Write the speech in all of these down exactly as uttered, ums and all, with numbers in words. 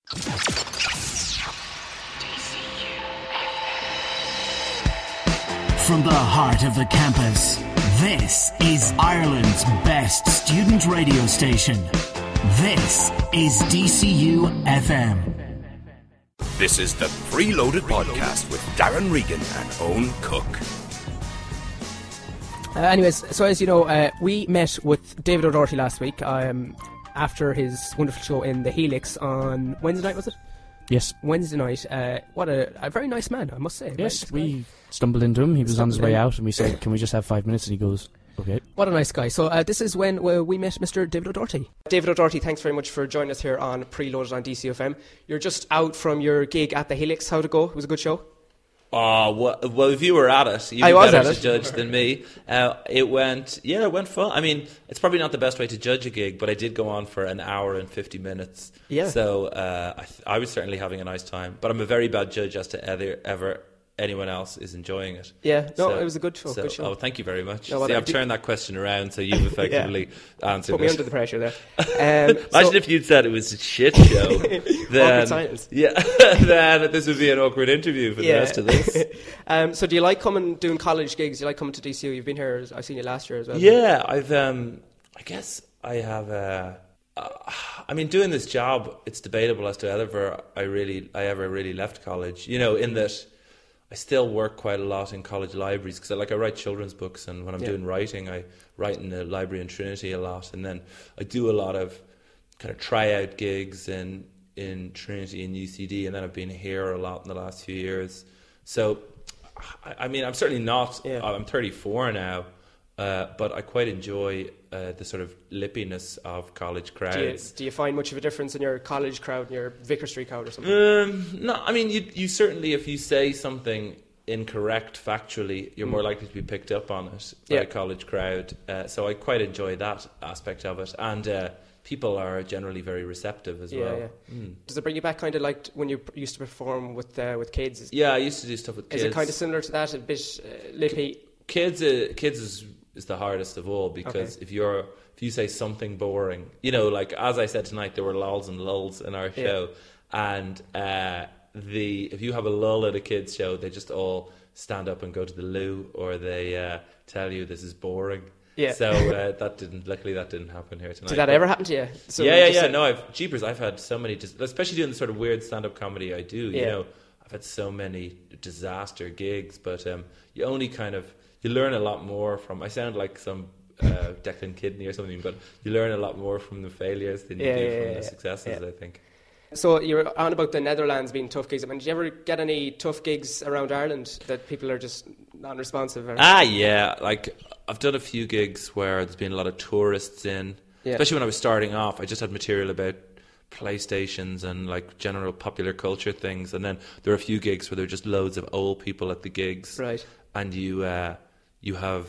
From the heart of the campus, this is Ireland's best student radio station. This is D C U F M. This is the Preloaded Podcast with Darren Regan and Owen Cook. Uh, anyways, so as you know, uh, we met with David O'Doherty last week um, after his wonderful show in the Helix on Wednesday night, was it? Yes. Wednesday night. Uh, what a, a very nice man, I must say. Yes, we guy. stumbled into him. He was on his way out and we said, can we just have five minutes? And he goes, okay. What a nice guy. So uh, this is when uh, we met Mister David O'Doherty. David O'Doherty, thanks very much for joining us here on Preloaded on D C F M. You're just out from your gig at the Helix. How'd it go? It was a good show? Oh, well, well, if you were at it, you'd be better to judge than me. Uh, it went, yeah, it went fun. I mean, it's probably not the best way to judge a gig, but I did go on for an hour and fifty minutes. Yeah. So uh, I, th- I was certainly having a nice time. But I'm a very bad judge as to ever, ever anyone else is enjoying it. Yeah, no, so, it was a good show. So, good show. Oh, thank you very much. No, well, See, I've did... turned that question around, so you've effectively yeah. answered Put it. me under the pressure there. Um, Imagine so... if you'd said it was a shit show. then, silence. Yeah, then this would be an awkward interview for yeah. the rest of this. um, so do you like coming, doing college gigs? Do you like coming to D C U? You've been here, I've seen you last year as well. Yeah, I've, um, I guess I have, uh, uh, I mean, doing this job, it's debatable as to whether I really, I ever really left college, you know, in that I still work quite a lot in college libraries because I like I write children's books, and when I'm yeah. doing writing, I write in the library in Trinity a lot, and then I do a lot of kind of tryout gigs in in Trinity and U C D, and then I've been here a lot in the last few years. So, I, I mean, I'm certainly not. Yeah. I'm thirty-four now, uh, but I quite enjoy uh, the sort of lippiness of college crowds. Do you, do you find much of a difference in your college crowd and your Vicar Street crowd or something? Um, no, I mean, you you certainly, if you say something incorrect factually, you're mm. more likely to be picked up on it by yeah. a college crowd. Uh, so I quite enjoy that aspect of it, and uh, people are generally very receptive as yeah, well. Yeah. Mm. Does it bring you back kind of like when you used to perform with uh, with kids? Is, yeah, I used to do stuff with kids. Is it kind of similar to that, a bit uh, lippy? Kids, uh, kids is is the hardest of all because okay. if you're if you say something boring, you know, like as I said tonight, there were lols and lulls in our show, yeah. and uh, the if you have a lull at a kids show, they just all stand up and go to the loo, or they uh, tell you this is boring. Yeah. So uh, that didn't. Luckily, that didn't happen here tonight. Did that but, ever happen to you? So yeah, yeah, yeah. No, I've jeepers. I've had so many, dis- especially doing the sort of weird stand-up comedy I do. Yeah. You know, I've had so many disaster gigs, but um, you only kind of you learn a lot more from. I sound like some uh, Declan Kidney or something, but you learn a lot more from the failures than you yeah, do yeah, from yeah, the yeah. successes. Yeah. I think. So you're on about the Netherlands being tough gigs. I mean, did you ever get any tough gigs around Ireland that people are just non-responsive? Or? Ah, yeah. Like I've done a few gigs where there's been a lot of tourists in, yeah. especially when I was starting off. I just had material about PlayStations and like general popular culture things, and then there are a few gigs where there are just loads of old people at the gigs, right? And you uh, you have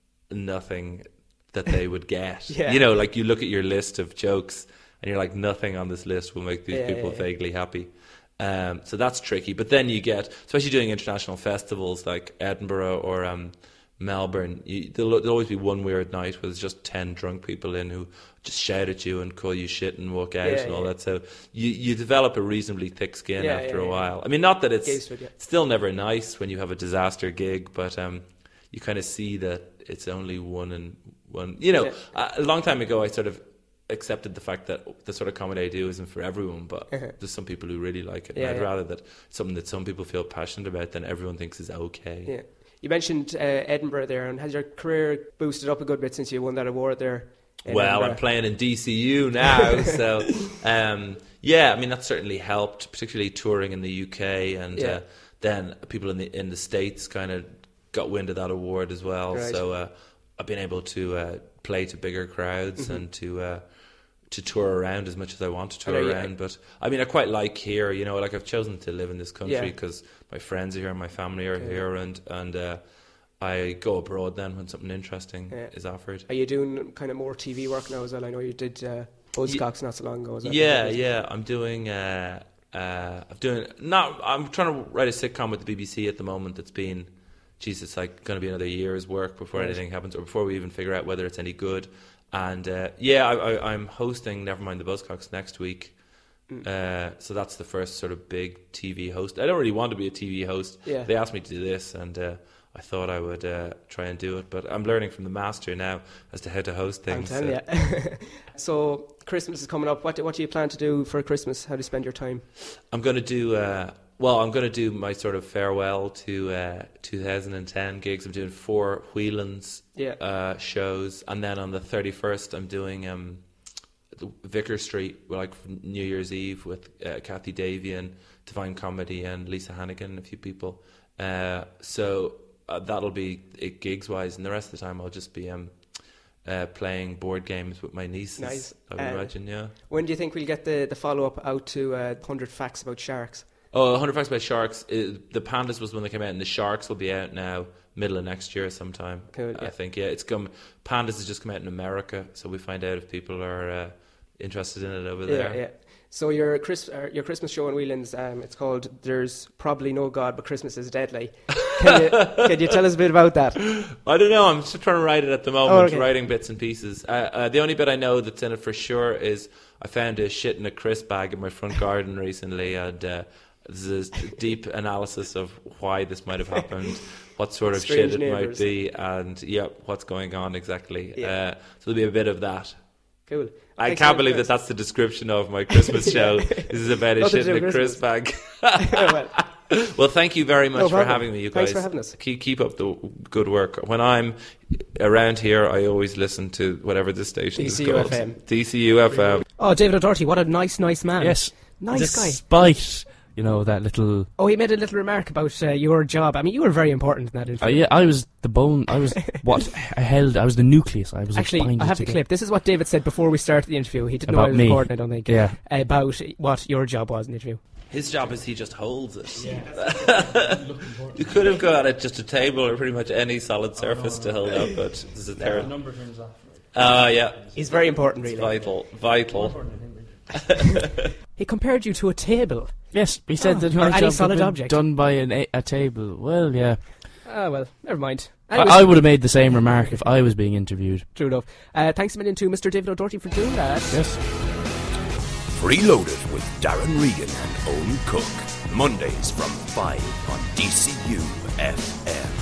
nothing that they would get. yeah. You know, like you look at your list of jokes. And you're like, nothing on this list will make these yeah, people yeah, yeah. vaguely happy. Um, so that's tricky. But then you get, especially doing international festivals like Edinburgh or um, Melbourne, you, there'll, there'll always be one weird night where there's just ten drunk people in who just shout at you and call you shit and walk out yeah, and all yeah. that. So you, you develop a reasonably thick skin yeah, after yeah, a yeah. while. I mean, not that it's, it, yeah. it's still never nice when you have a disaster gig, but um, you kind of see that it's only one and one. You know, yeah. a, a long time ago I sort of accepted the fact that the sort of comedy I do isn't for everyone, but uh-huh. there's some people who really like it. Yeah, and I'd yeah. rather that something that some people feel passionate about than everyone thinks is okay. Yeah. You mentioned uh, Edinburgh there, and has your career boosted up a good bit since you won that award there? Well, Edinburgh? I'm playing in D C U now, so um, yeah, I mean that's certainly helped, particularly touring in the U K, and yeah. uh, then people in the in the States kind of got wind of that award as well. Right. So uh, I've been able to uh, play to bigger crowds mm-hmm. and to. Uh, to tour around as much as I want to tour know, around yeah. but I mean I quite like here, you know, like I've chosen to live in this country yeah. because my friends are here, my family are okay. here, and and uh, I go abroad then when something interesting yeah. is offered. Are you doing kind of more T V work now as well? I know you did uh, Buzzcocks yeah. not so long ago. Is that yeah yeah I'm doing uh, uh, I'm doing not I'm trying to write a sitcom with the B B C at the moment that's been geez it's like going to be another year's work before right. anything happens, or before we even figure out whether it's any good. And uh, yeah, I, I, I'm hosting Nevermind the Buzzcocks next week, Mm. Uh, so that's the first sort of big T V host. I don't really want to be a T V host. Yeah. They asked me to do this, and uh, I thought I would uh, try and do it. But I'm learning from the master now as to how to host things. I'm telling so. you. So Christmas is coming up. What do, what do you plan to do for Christmas? How do you spend your time? I'm going to do... Uh, Well, I'm going to do my sort of farewell to uh, two thousand ten gigs. I'm doing four Whelan's yeah. uh, shows, and then on the thirty-first, I'm doing um, Vicar Street, like New Year's Eve, with uh, Kathy Davian, Divine Comedy, and Lisa Hannigan, and a few people. Uh, so uh, that'll be it gigs wise, and the rest of the time I'll just be um, uh, playing board games with my nieces. Nice. I would uh, imagine, yeah. When do you think we'll get the, the follow up out to uh, one hundred Facts About Sharks? Oh, one hundred Facts About Sharks. It, the Pandas was when they came out, and the Sharks will be out now, middle of next year sometime. Cool, yeah. I think, yeah. It's come. Pandas has just come out in America, so we find out if people are uh, interested in it over Yeah, there. yeah. So your Chris, uh, your Christmas show in Whelan's, um, it's called "There's Probably No God, But Christmas Is Deadly." Can you, can you tell us a bit about that? I don't know. I'm just trying to write it at the moment, Oh, okay. writing bits and pieces. Uh, uh, the only bit I know that's in it for sure is I found a shit in a crisp bag in my front garden recently, and uh, there's a deep analysis of why this might have happened, what sort of Strange shit it neighbours. might be, and yeah, what's going on exactly. Yeah. Uh, so there'll be a bit of that. Cool. I Thanks can't for believe that that's the description of my Christmas show. This is about a Nothing shit to in do a with crisp bag. well, Well, thank you very much No for problem. having me, you guys. Thanks for having us. Keep, keep up the good work. When I'm around here, I always listen to whatever the station D C is U called. F M. D C U F M. oh, David O'Doherty, what a nice, nice man. Yes. Nice guy. Despite, you know, that little... Oh, he made a little remark about uh, your job. I mean, you were very important in that interview. Uh, yeah, I was the bone, I was what I held, I was the nucleus. I was Actually, binding I have the together. clip. This is what David said before we started the interview. He didn't know About I was me. recording, I don't think. Yeah. About what your job was in the interview. His job is he just holds it. Yeah. You could have got it just a table or pretty much any solid surface to hold up, but there's a third. number turns off. Ah, yeah. He's very important, It's really. vital. Vital. He compared you to a table. Yes, he said Oh, that or my any job had solid been object. done by an a, a table. Well, yeah. Ah, well, never mind. I, Anyways, I would have made the same remark if I was being interviewed. True enough. Uh, thanks a million to Mister David O'Doherty for doing that. Yes. Freeloaded with Darren Regan and Owen Cook. Mondays from five on D C U F M.